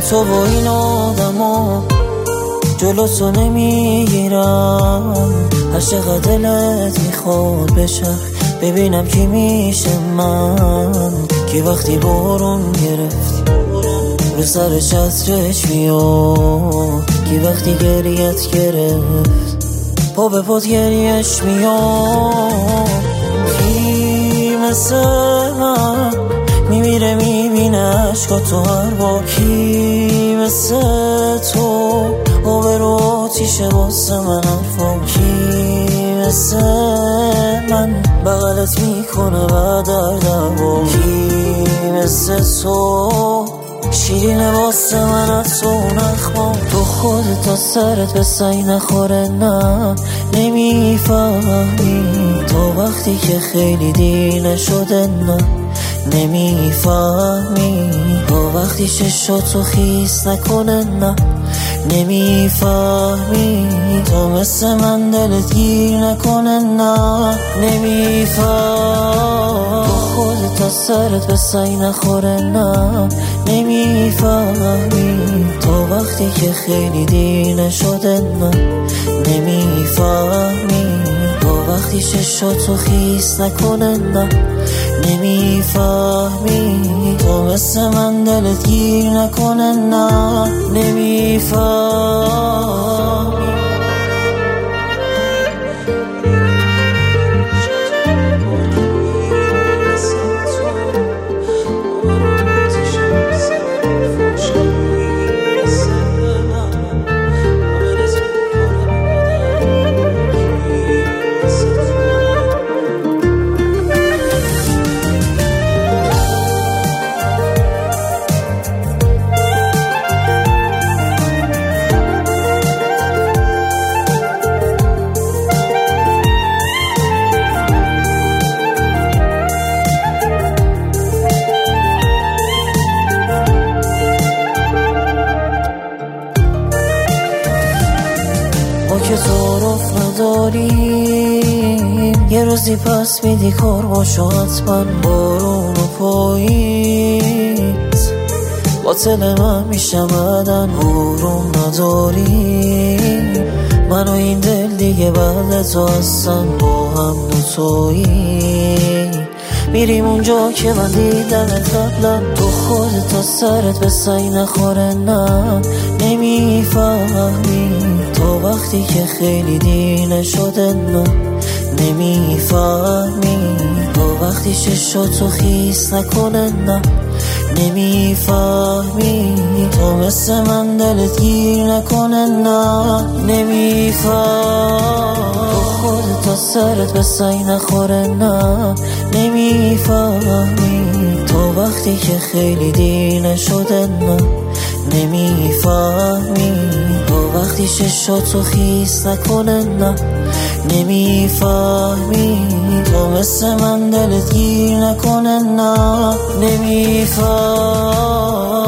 تو و این آدما جلو تو نمیگیرم. هر چقدر دلت میخواد بشه ببینم کی میشه من، کی وقتی بارون گرفت رو سر چترش میاد، کی وقتی گریت گرفت پا به پات گریش میاد. کی مثل من میمیره میبینه عشقا تو هر بار، کی مثل تو آبرو آتیشه واسه من حرفا، کی مثل من بغلت میکنه بعد در دوا، کی مثل تو شیرینه واسه من از تو نخما. تو خودت تا سرت به سعی نخوره نه نمیفهمی، تو وقتی که خیلی دیر نشده نه نمیفهمی، تو وقتی چشاتو خیس نکنه نه نمیفهمی، تو مثل من دلت گیر نکنه نه نمیفهمی، تو خودت تا سرت به سعی نخوره نه نمیفهمی، تو وقتی که خیلی دیر نشده نه نمیفهمی، تو وقتی چشاتو خیس نکنه نه نمیفهمی، تو مثل من دلت گیر نکنه نه نمیفهمی. ما که تعارف نداریم یه روزی پس میدی کار باشو حتما بارون و پاییت باطل من میشم بدن بارون نداریم، من و این دل دیگه بعد تو هستم با هم دوتایی، میریم اونجا که من دیدمت قبلا، تو خودت تا سرت به سعی نخوره نه نمیفهمی، تو وقتی که خیلی دیر نشده نه نمیفهمی، تو وقتی چشاتو خیس نکنه نه نمیفهمی، تو مثل من دلت گیر نکنه نه نمیفهمی، تو خودت تا سرت به سعی نخوره نه نمیفهمی، تو وقتی که خیلی دیر نشده نه نمیفهمی، تو وقتی چشاتو خیس نکنه نه نمیفهمی، تو مثل من دلت گیر نکنه نه نمیفهمی.